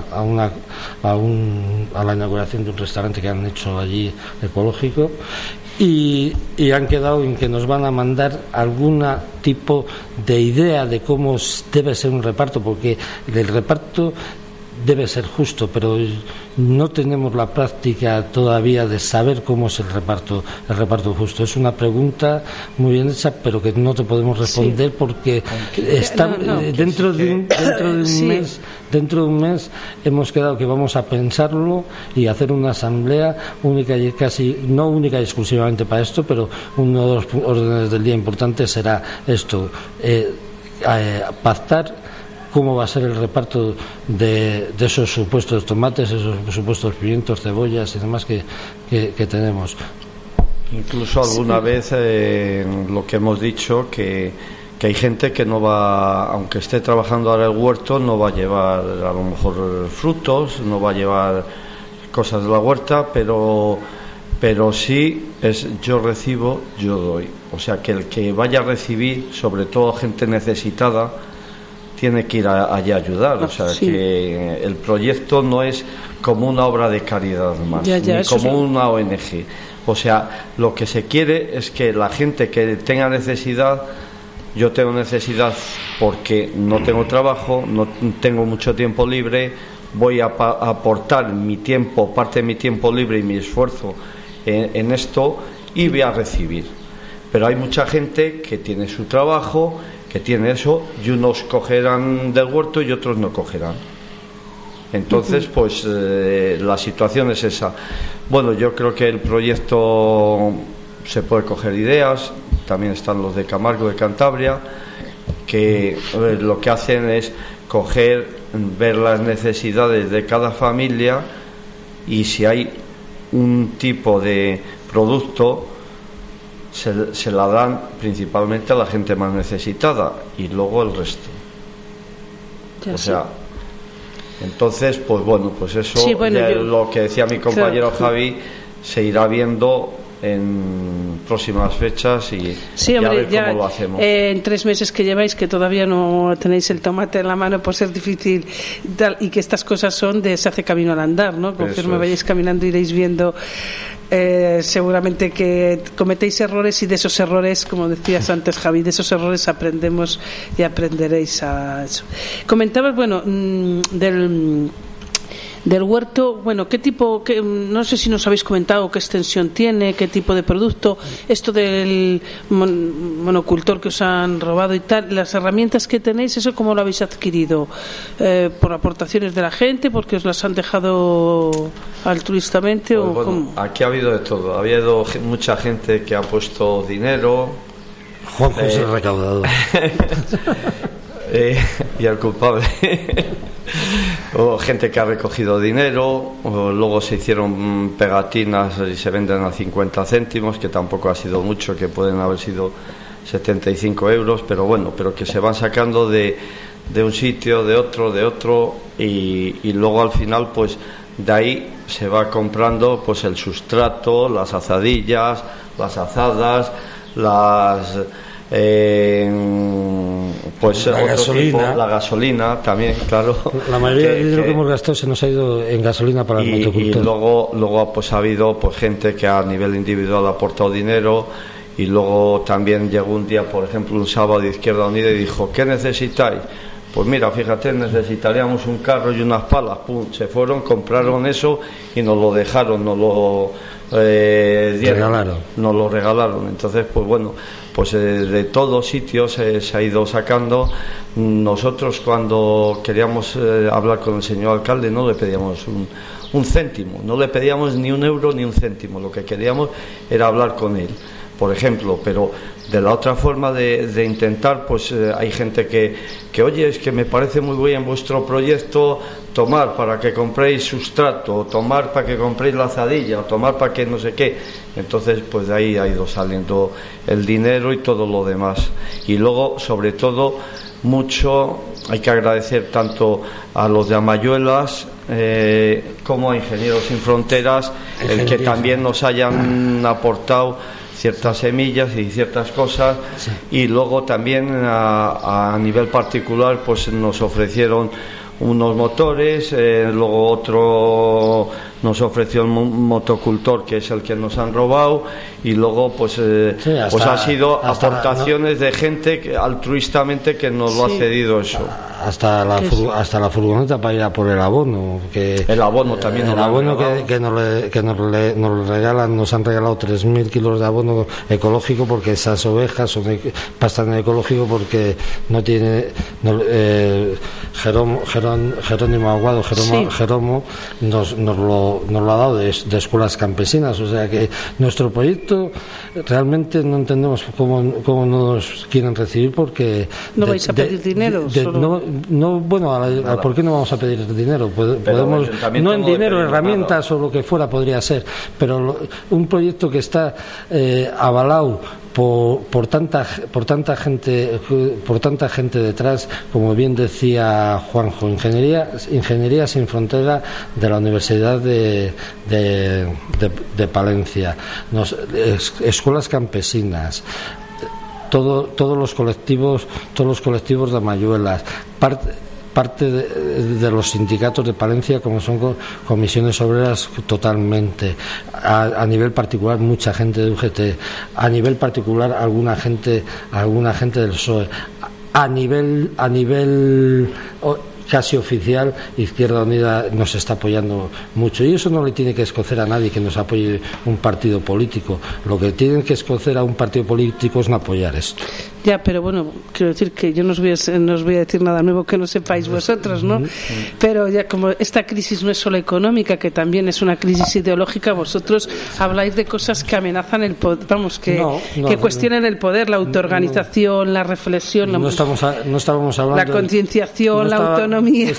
la inauguración de un restaurante que han hecho allí ecológico, y han quedado en que nos van a mandar algún tipo de idea de cómo debe ser un reparto, porque el reparto debe ser justo, pero no tenemos la práctica todavía de saber cómo es el reparto justo. Es una pregunta muy bien hecha, pero que no te podemos responder, porque está dentro de un mes hemos quedado que vamos a pensarlo y hacer una asamblea única y no única y exclusivamente para esto, pero uno de los órdenes del día importantes será esto, pactar cómo va a ser el reparto de esos supuestos tomates, esos supuestos pimientos, cebollas y demás que tenemos.
Incluso alguna vez lo que hemos dicho, que hay gente que no va, aunque esté trabajando ahora el huerto, no va a llevar a lo mejor frutos, no va a llevar cosas de la huerta, pero sí es yo recibo, yo doy. O sea, que el que vaya a recibir, sobre todo gente necesitada, tiene que ir allí a ayudar. O sea, que el proyecto no es como una obra de caridad más, ni como una ONG. O sea, lo que se quiere es que la gente que tenga necesidad, yo tengo necesidad porque no tengo trabajo, no tengo mucho tiempo libre, voy a aportar mi tiempo, parte de mi tiempo libre y mi esfuerzo en esto, y voy a recibir. Pero hay mucha gente que tiene su trabajo, que tiene eso, y unos cogerán del huerto y otros no cogerán. Entonces, pues la situación es esa. Bueno, yo creo que el proyecto se puede coger ideas, también están los de Camargo, de Cantabria, que lo que hacen es coger, ver las necesidades de cada familia y si hay un tipo de producto se la dan principalmente a la gente más necesitada y luego el resto. O sea, entonces, pues bueno, pues eso,
sí, bueno,
lo que decía mi compañero Javi, se irá viendo en próximas fechas y
sí, hombre,
ya ver cómo lo hacemos.
En 3 meses que lleváis, que todavía no tenéis el tomate en la mano por ser difícil y que estas cosas son de se hace camino al andar, ¿no? Conforme vayáis caminando iréis viendo seguramente que cometéis errores y de esos errores, como decías antes, Javi, de esos errores aprendemos y aprenderéis a eso. Comentabas, bueno, del huerto, bueno, ¿qué tipo, no sé si nos habéis comentado qué extensión tiene, qué tipo de producto, esto del monocultor que os han robado y tal, las herramientas que tenéis, ¿eso cómo lo habéis adquirido? ¿Por aportaciones de la gente, porque os las han dejado altruistamente?
Pues
o
bueno,
cómo?
aquí ha habido de todo, ha habido mucha gente que ha puesto dinero.
Juanjo es el recaudador.
Y el culpable. O gente que ha recogido dinero, o luego se hicieron pegatinas y se venden a 50 céntimos, que tampoco ha sido mucho, que pueden haber sido 75 euros, pero bueno, pero que se van sacando de un sitio, de otro, y luego al final, pues de ahí se va comprando pues el sustrato, las azadillas, las azadas, las pues
la gasolina.
Tipo, la gasolina también, claro.
La mayoría del dinero que hemos gastado se nos ha ido en gasolina para el motocultor.
Y luego pues ha habido pues gente que a nivel individual ha aportado dinero, y luego también llegó un día, por ejemplo, un sábado, de Izquierda Unida, y dijo: ¿qué necesitáis? Pues mira, fíjate, necesitaríamos un carro y unas palas. Pum, se fueron, compraron eso y nos lo dejaron, nos lo
regalaron.
Nos lo regalaron. Entonces, pues bueno, pues de todos sitios se ha ido sacando. Nosotros, cuando queríamos hablar con el señor alcalde, no le pedíamos un céntimo, no le pedíamos ni un euro ni un céntimo, lo que queríamos era hablar con él, por ejemplo. Pero de la otra forma de intentar, pues hay gente que oye, es que me parece muy bien vuestro proyecto, tomar para que compréis sustrato, tomar para que compréis la azadilla, o tomar para que no sé qué. Entonces, pues de ahí ha ido saliendo el dinero y todo lo demás. Y luego, sobre todo, mucho hay que agradecer tanto a los de Amayuelas como a Ingenieros Sin Fronteras, el que también nos hayan aportado ciertas semillas y ciertas cosas, sí. Y luego también a nivel particular pues nos ofrecieron unos motores, luego otro nos ofreció el motocultor, que es el que nos han robado, y luego pues sí, pues ha sido aportaciones de gente que altruistamente que nos lo ha cedido eso.
Hasta la furgoneta para ir a por el abono, que
el abono también
el abono que nos regalan, nos han regalado 3.000 kilos de abono ecológico, porque esas ovejas son pastan en ecológico, porque no tiene Jerónimo Aguado, Jeromo nos lo ha dado de escuelas campesinas. O sea que nuestro proyecto realmente no entendemos cómo nos quieren recibir, porque
no vais a pedir dinero.
¿Por qué no vamos a pedir dinero? Podemos, no en dinero, herramientas o lo que fuera podría ser, pero un proyecto que está avalado por tanta gente detrás, como bien decía Juanjo, Ingeniería Sin Frontera de la Universidad de Palencia, escuelas campesinas, todos los colectivos de Amayuelas, parte de los sindicatos de Palencia, como son comisiones obreras, totalmente. A nivel particular, mucha gente de UGT. A nivel particular, alguna gente del PSOE. A nivel casi oficial, Izquierda Unida nos está apoyando mucho, y eso no le tiene que escocer a nadie que nos apoye un partido político. Lo que tienen que escocer a un partido político es no apoyar esto.
Ya, pero bueno, quiero decir que yo no os voy a decir nada nuevo que no sepáis vosotros, ¿no? Pero ya como esta crisis no es solo económica, que también es una crisis ideológica, vosotros habláis de cosas que amenazan el poder, vamos, que cuestionan el poder, la autoorganización, la reflexión,
no estábamos hablando
la concienciación, la autonomía.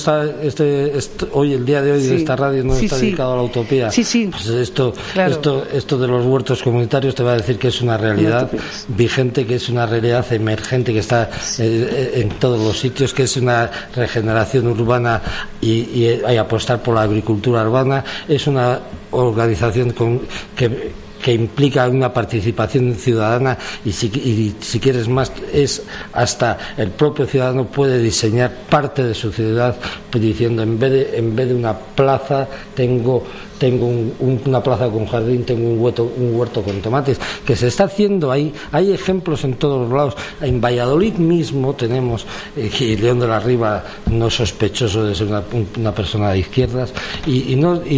Hoy, el día de hoy, de esta radio no está dedicado a la utopía.
Sí.
Pues esto de los huertos comunitarios te va a decir que es una realidad vigente, que es una realidad emergente, que está en todos los sitios, que es una regeneración urbana y apostar por la agricultura urbana. Es una organización que implica una participación ciudadana y si quieres más, es hasta el propio ciudadano puede diseñar parte de su ciudad diciendo en vez de una plaza tengo una plaza con jardín, tengo un huerto con tomates, que se está haciendo ahí. Hay ejemplos en todos los lados. En Valladolid mismo tenemos, y León de la Riva no es sospechoso de ser una persona de izquierdas, y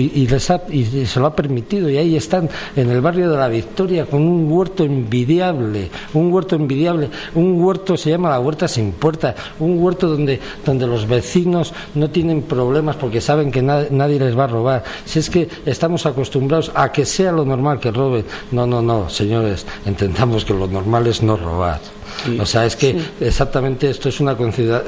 se lo ha permitido, y ahí están en el barrio de la Victoria con un huerto envidiable, un huerto se llama la Huerta Sin Puerta, un huerto donde los vecinos no tienen problemas porque saben que nadie les va a robar. Si es que estamos acostumbrados a que sea lo normal que roben. No, señores, entendamos que lo normal es no robar. O sea, es que exactamente esto es una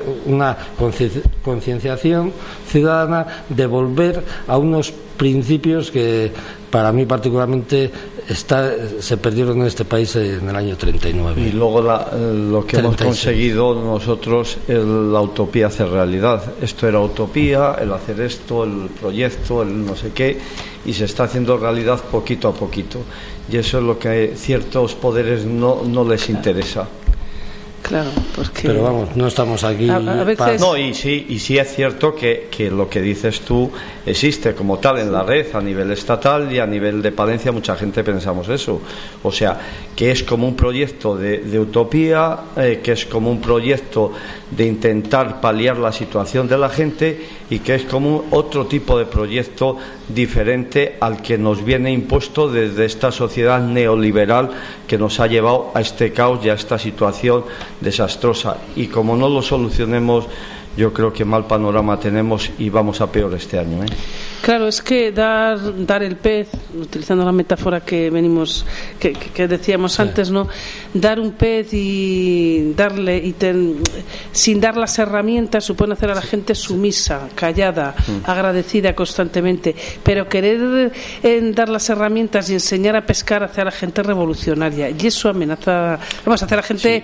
concienciación ciudadana de volver a unos principios que para mí particularmente se perdieron en este país en el año 39.
Y luego lo que 36. Hemos conseguido nosotros es la utopía hacer realidad. Esto era utopía, el hacer esto, el proyecto, el no sé qué, y se está haciendo realidad poquito a poquito. Y eso es lo que a ciertos poderes no les interesa.
Claro, porque...
Pero vamos, no estamos aquí...
A veces...
No, y sí es cierto que lo que dices tú existe como tal en la red a nivel estatal y a nivel de Palencia mucha gente pensamos eso. O sea, que es como un proyecto de utopía, que es como un proyecto de intentar paliar la situación de la gente y que es como otro tipo de proyecto diferente al que nos viene impuesto desde esta sociedad neoliberal que nos ha llevado a este caos y a esta situación desastrosa. Y como no lo solucionemos, yo creo que mal panorama tenemos y vamos a peor este año, ¿eh?
Claro, es que dar el pez, utilizando la metáfora que que decíamos antes, ¿no? Dar un pez y darle sin dar las herramientas supone hacer a la gente sumisa, callada, agradecida constantemente, pero querer dar las herramientas y enseñar a pescar hace a la gente revolucionaria, y eso amenaza, vamos a hacer a la gente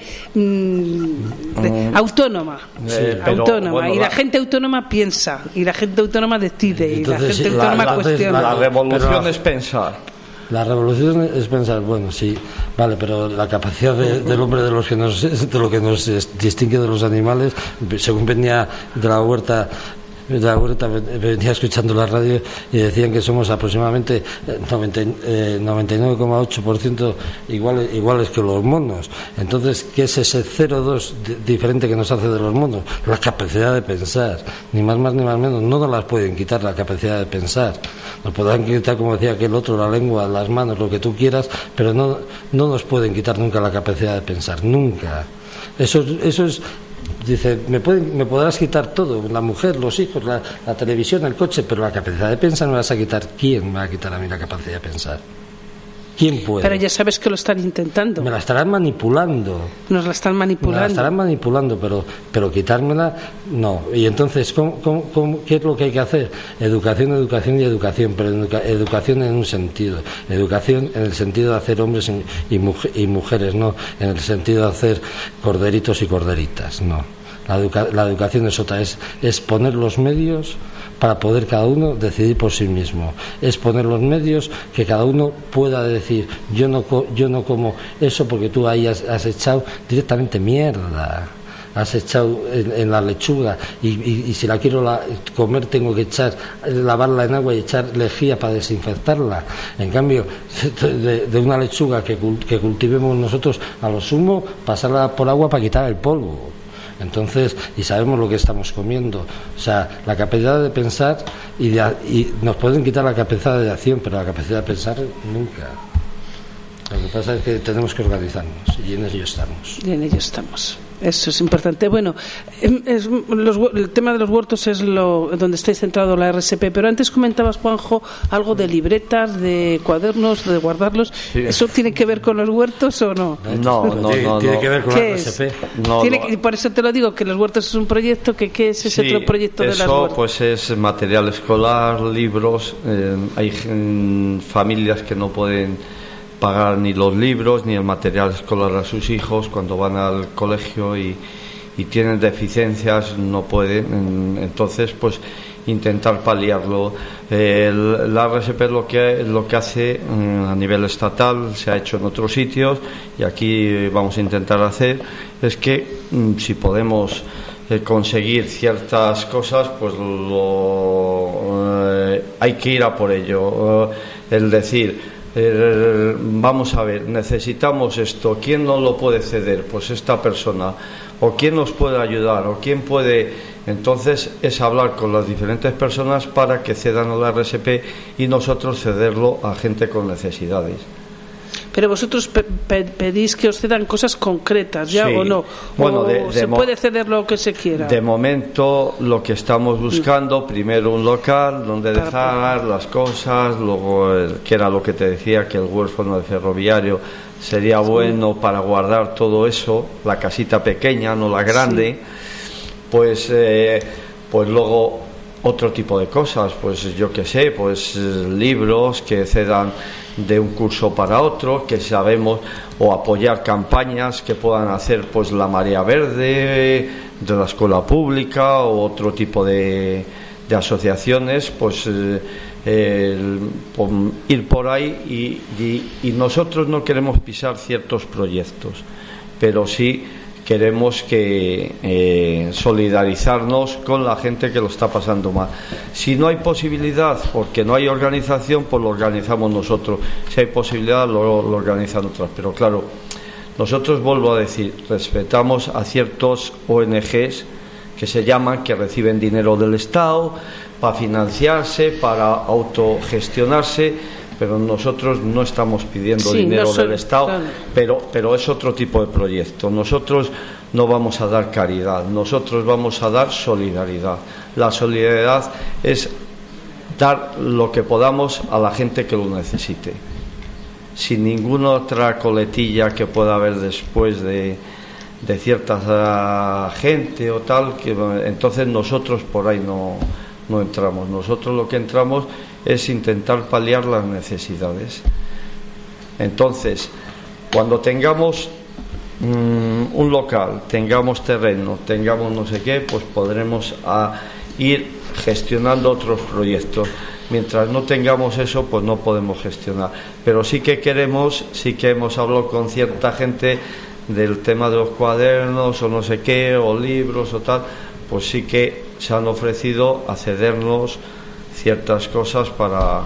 autónoma, autónoma, bueno, y la gente autónoma piensa, y la gente autónoma decide, y la gente autónoma cuestiona.
La revolución es pensar.
La revolución es pensar, bueno, sí, vale, pero la capacidad del hombre de lo que nos distingue de los animales, según venía de la huerta, venía escuchando la radio y decían que somos aproximadamente 99,8% iguales que los monos. Entonces, ¿qué es ese 0,2 diferente que nos hace de los monos? La capacidad de pensar, ni más ni más menos. No nos las pueden quitar la capacidad de pensar. Nos podrán quitar, como decía aquel otro, la lengua, las manos, lo que tú quieras, pero no nos pueden quitar nunca la capacidad de pensar, nunca. Eso es. Dice, me podrás quitar todo, la mujer, los hijos, la televisión, el coche, pero la capacidad de pensar me vas a quitar. ¿Quién me va a quitar a mí la capacidad de pensar? ¿Quién puede?
Pero ya sabes que lo están intentando.
Me la estarán manipulando.
Nos la están manipulando.
Me la estarán manipulando, pero quitármela, no. Y entonces, ¿qué es lo que hay que hacer? Educación, y educación, pero educación en un sentido. Educación en el sentido de hacer hombres y mujeres, no en el sentido de hacer corderitos y corderitas, no. La educación es otra, es poner los medios para poder cada uno decidir por sí mismo. Es poner los medios que cada uno pueda decir, yo no como eso porque tú ahí has echado directamente mierda. Has echado en la lechuga y si la quiero comer tengo que lavarla en agua y echar lejía para desinfectarla. En cambio, de una lechuga que cultivemos nosotros, a lo sumo pasarla por agua para quitar el polvo. Entonces, y sabemos lo que estamos comiendo. O sea, la capacidad de pensar y nos pueden quitar la capacidad de acción, pero la capacidad de pensar nunca. Lo que pasa es que tenemos que organizarnos y en ello estamos.
Eso es importante. Bueno, el tema de los huertos es donde estáis centrado la RSP, pero antes comentabas, Juanjo, algo de libretas, de cuadernos, de guardarlos. Sí. ¿Eso tiene que ver con los huertos o no?
No. Tiene que ver con la RSP.
Por eso te lo digo, que los huertos es un proyecto. ¿Qué es ese otro proyecto de las huertas?
Eso pues es material escolar, libros. Hay familias que no pueden pagar ni los libros ni el material escolar a sus hijos cuando van al colegio y tienen deficiencias, no pueden, entonces pues intentar paliarlo. La RSP lo que hace a nivel estatal, se ha hecho en otros sitios y aquí vamos a intentar hacer, es que si podemos conseguir ciertas cosas, pues hay que ir a por ello. El decir, vamos a ver, necesitamos esto, ¿quién nos lo puede ceder? Pues esta persona, o quién nos puede ayudar, o quién puede. Entonces es hablar con las diferentes personas para que cedan a la RSP y nosotros cederlo a gente con necesidades.
Pero vosotros pedís que os cedan cosas concretas, ¿ya? Sí. ¿O no?
Bueno,
¿se puede ceder lo que se quiera?
De momento lo que estamos buscando, primero un local donde dejar las cosas, luego, que era lo que te decía, que el huérfano del ferroviario sería bueno para guardar todo eso, la casita pequeña, no la grande, pues luego otro tipo de cosas, pues yo qué sé, pues libros que cedan de un curso para otro, que sabemos, o apoyar campañas que puedan hacer pues la Marea Verde de la escuela pública o otro tipo de asociaciones, pues ir por ahí y nosotros no queremos pisar ciertos proyectos, pero sí queremos que solidarizarnos con la gente que lo está pasando mal. Si no hay posibilidad, porque no hay organización, pues lo organizamos nosotros. Si hay posibilidad, lo organizan otras. Pero claro, nosotros, vuelvo a decir, respetamos a ciertos ONGs que se llaman, que reciben dinero del Estado para financiarse, para autogestionarse, pero nosotros no estamos pidiendo dinero del Estado, claro. pero es otro tipo de proyecto. Nosotros no vamos a dar caridad, nosotros vamos a dar solidaridad. La solidaridad es dar lo que podamos a la gente que lo necesite, sin ninguna otra coletilla que pueda haber después de cierta gente o tal, que entonces nosotros por ahí no entramos. Nosotros lo que entramos es intentar paliar las necesidades. Entonces, cuando tengamos un local, tengamos terreno, tengamos no sé qué, pues podremos ir gestionando otros proyectos. Mientras no tengamos eso, pues no podemos gestionar. Pero sí que queremos, sí que hemos hablado con cierta gente del tema de los cuadernos o no sé qué, o libros o tal, pues sí que se han ofrecido a cedernos ciertas cosas para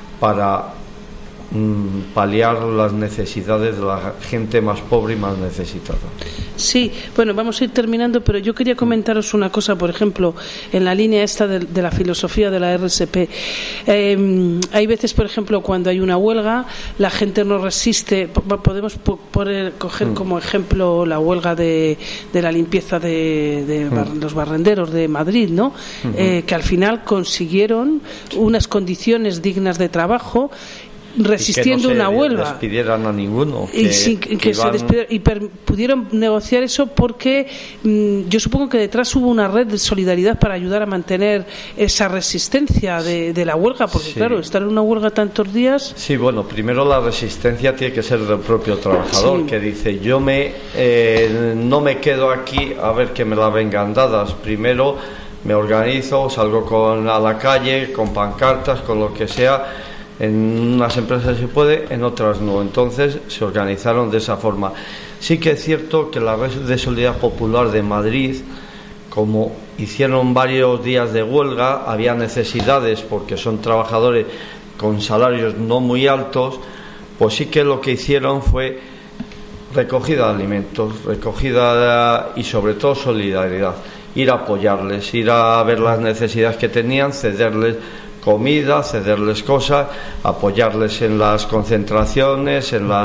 paliar las necesidades de la gente más pobre y más necesitada.
Sí, bueno, vamos a ir terminando, pero yo quería comentaros una cosa, por ejemplo, en la línea esta de la filosofía de la RSP. Hay veces, por ejemplo, cuando hay una huelga, la gente no resiste. Podemos coger como ejemplo la huelga de la limpieza de los barrenderos de Madrid, ¿no? Que al final consiguieron unas condiciones dignas de trabajo, resistiendo una huelga.
No despidieran a ninguno.
Y pudieron negociar eso porque yo supongo que detrás hubo una red de solidaridad para ayudar a mantener esa resistencia de la huelga, porque claro, estar en una huelga tantos días.
Sí, bueno, primero la resistencia tiene que ser del propio trabajador, que dice, yo no me quedo aquí a ver que me la vengan dadas. Primero me organizo, salgo a la calle con pancartas, con lo que sea. En unas empresas se puede, en otras no. Entonces se organizaron de esa forma. Sí que es cierto que la Red de Solidaridad Popular de Madrid, como hicieron varios días de huelga, había necesidades porque son trabajadores con salarios no muy altos, pues sí que lo que hicieron fue recogida de alimentos, y sobre todo solidaridad, ir a apoyarles, ir a ver las necesidades que tenían, cederles comida, cederles cosas, apoyarles en las concentraciones,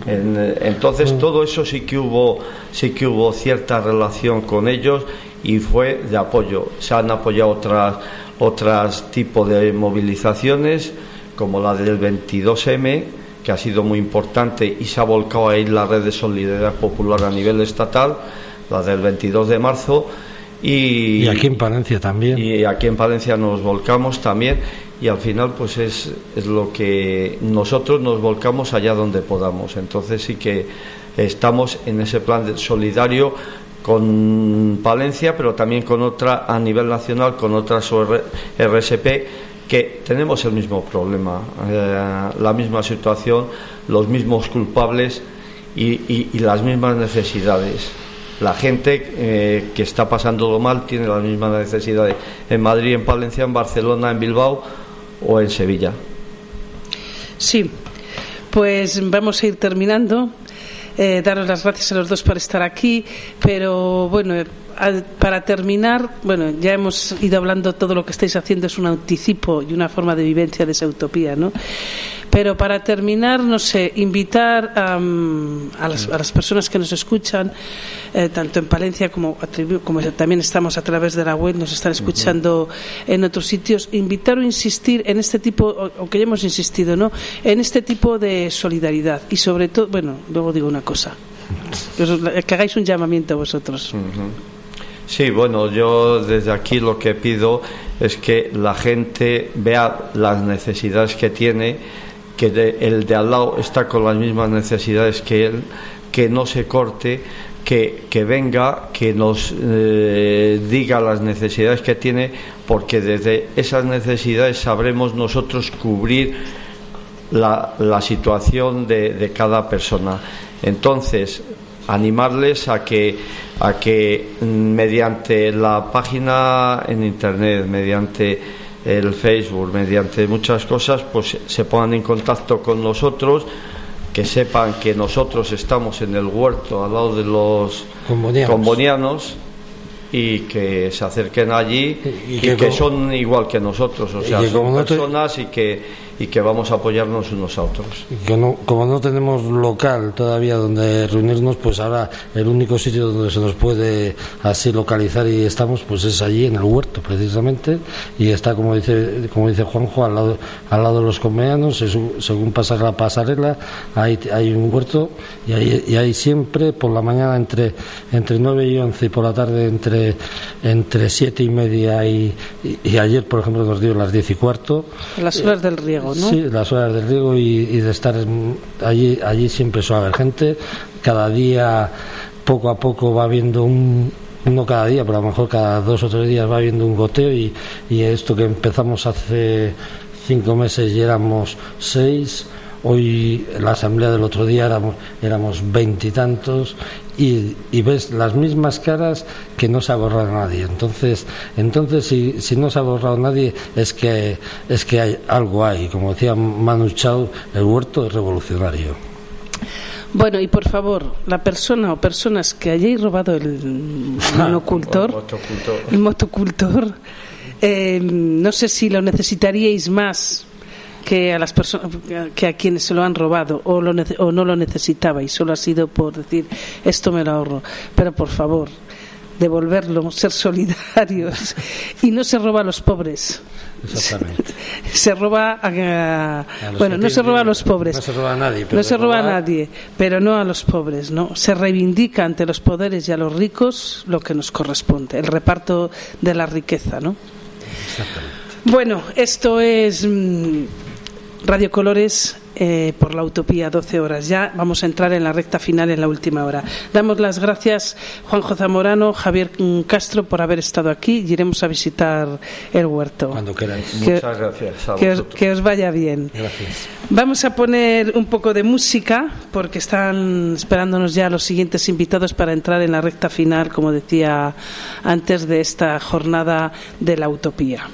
Entonces todo eso sí que hubo cierta relación con ellos y fue de apoyo. Se han apoyado otras tipos de movilizaciones, como la del 22M, que ha sido muy importante y se ha volcado ahí la red de solidaridad popular a nivel estatal, la del 22 de marzo. Y
aquí en Palencia también.
Y aquí en Palencia nos volcamos también, y al final pues es lo que nosotros nos volcamos allá donde podamos. Entonces sí que estamos en ese plan solidario con Palencia, pero también con otra a nivel nacional, con otras RSP, que tenemos el mismo problema, la misma situación, los mismos culpables y las mismas necesidades. La gente que está pasándolo mal tiene las mismas necesidades en Madrid, en Palencia, en Barcelona, en Bilbao o en Sevilla.
Sí, pues vamos a ir terminando. Daros las gracias a los dos por estar aquí, pero bueno, para terminar, bueno, ya hemos ido hablando, todo lo que estáis haciendo es un anticipo y una forma de vivencia de esa utopía, ¿no? Pero para terminar, no sé, invitar a las personas que nos escuchan, tanto en Palencia como también estamos a través de la web, nos están escuchando en otros sitios, invitar o insistir en este tipo, o que ya hemos insistido, ¿no?, en este tipo de solidaridad. Y sobre todo, bueno, luego digo una cosa, que hagáis un llamamiento vosotros.
Sí, bueno, yo desde aquí lo que pido es que la gente vea las necesidades que tiene, que el de al lado está con las mismas necesidades que él, que no se corte, que venga, que nos diga las necesidades que tiene, porque desde esas necesidades sabremos nosotros cubrir la situación de cada persona. Entonces, animarles a que mediante la página en internet, mediante el Facebook, mediante muchas cosas, pues se pongan en contacto con nosotros, que sepan que nosotros estamos en el huerto al lado de los combonianos, y que se acerquen allí y que son igual que nosotros, o sea, son personas y que vamos a apoyarnos unos a otros.
Como no tenemos local todavía donde reunirnos, pues ahora el único sitio donde se nos puede así localizar y estamos, pues es allí en el huerto precisamente, y está, como dice Juanjo, al lado de los convenianos, según pasar la pasarela hay un huerto, y ahí siempre por la mañana entre 9 y 11 y por la tarde entre 7 y media y ayer, por ejemplo, nos dio las 10 y cuarto.
Las horas del riego, ¿no?
Sí, las horas del riego, y de estar allí siempre suele haber gente. Cada día, poco a poco, va habiendo no cada día, pero a lo mejor cada 2 o 3 días va habiendo un goteo, y esto que empezamos hace 5 meses y éramos 6, hoy en la asamblea del otro día éramos 20 y tantos, y ves las mismas caras, que no se ha borrado nadie. Entonces si no se ha borrado nadie, es que hay algo ahí. Como decía Manu Chao, el huerto es revolucionario.
Bueno, y por favor, la persona o personas que hayáis robado el motocultor, no sé si lo necesitaríais más que a las personas, que a quienes se lo han robado, o no lo necesitabais, solo ha sido por decir esto me lo ahorro. Pero por favor, devolverlo, ser solidarios, y no se roba a los pobres.
Exactamente.
Se roba no se roba a los pobres,
no se roba a nadie,
pero no a los pobres, ¿no? Se reivindica ante los poderes y a los ricos lo que nos corresponde, el reparto de la riqueza, ¿no?
Exactamente.
Bueno, esto es Radio Colores, por la Utopía, 12 horas. Ya vamos a entrar en la recta final, en la última hora. Damos las gracias, Juanjo Zamorano, Javier Castro, por haber estado aquí, y iremos a visitar el huerto.
Cuando queráis.
Muchas gracias.
Que os vaya bien.
Gracias.
Vamos a poner un poco de música, porque están esperándonos ya los siguientes invitados para entrar en la recta final, como decía antes, de esta jornada de la Utopía.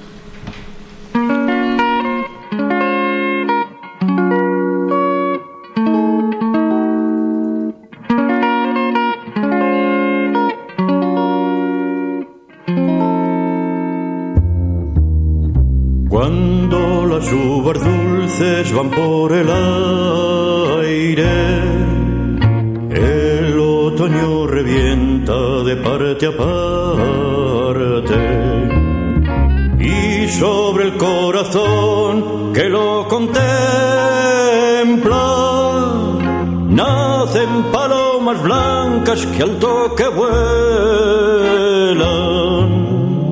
Cuando las uvas dulces van por el aire, de parte a parte, y sobre el corazón que lo contempla nacen palomas blancas que al toque vuelan.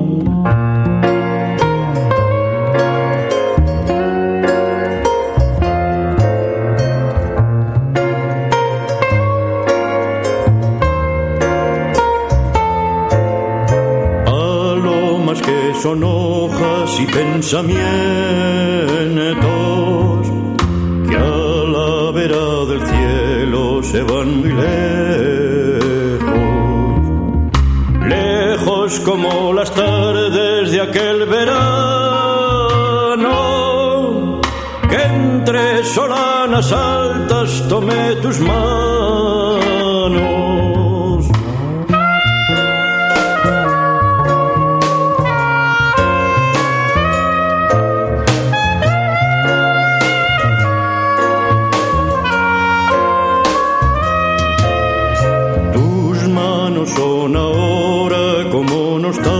Que son hojas y pensamientos que a la vera del cielo se van muy lejos, lejos como las tardes de aquel verano, que entre solanas altas tomé tus manos. Son ahora como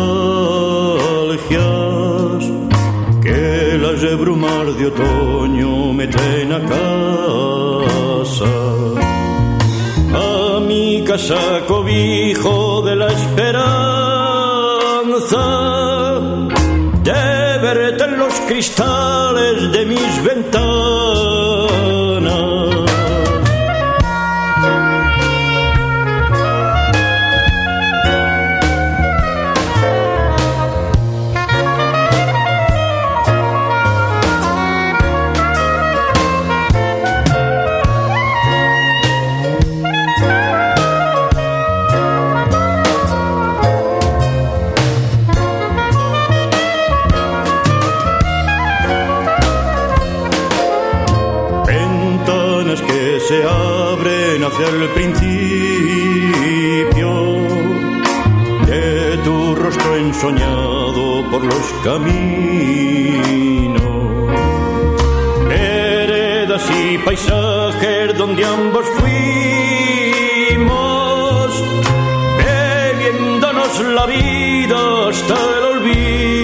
nostalgias que las de brumar de otoño meten a mi casa cobijo de la esperanza de verte en los cristales de mis ventanas. Se abren hacia el principio de tu rostro ensoñado por los caminos, veredas y paisajes donde ambos fuimos, bebiéndonos la vida hasta el olvido.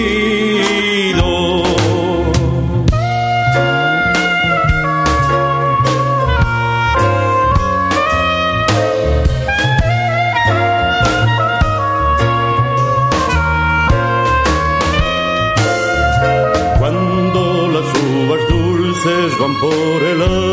Van por el